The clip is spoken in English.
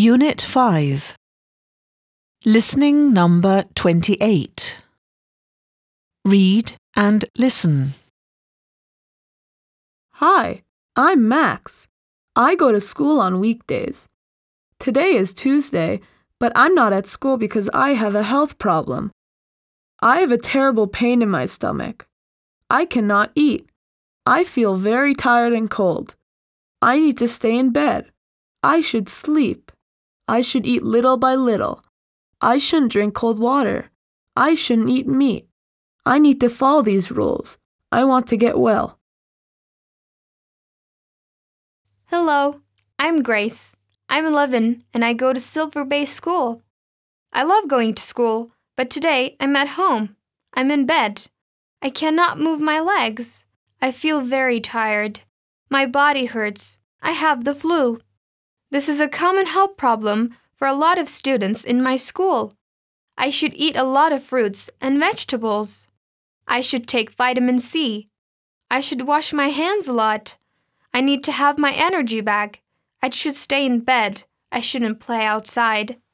Unit 5. Listening number 28. Read and listen. Hi, I'm Max. I go to school on weekdays. Today is Tuesday, but I'm not at school because I have a health problem. I have a terrible pain in my stomach. I cannot eat. I feel very tired and cold. I need to stay in bed. I should sleep. I should eat little by little. I shouldn't drink cold water. I shouldn't eat meat. I need to follow these rules. I want to get well. Hello, I'm Grace. I'm 11 and I go to Silver Bay School. I love going to school, but today I'm at home. I'm in bed. I cannot move my legs. I feel very tired. My body hurts. I have the flu. This is a common health problem for a lot of students in my school. I should eat a lot of fruits and vegetables. I should take vitamin C. I should wash my hands a lot. I need to have my energy back. I should stay in bed. I shouldn't play outside.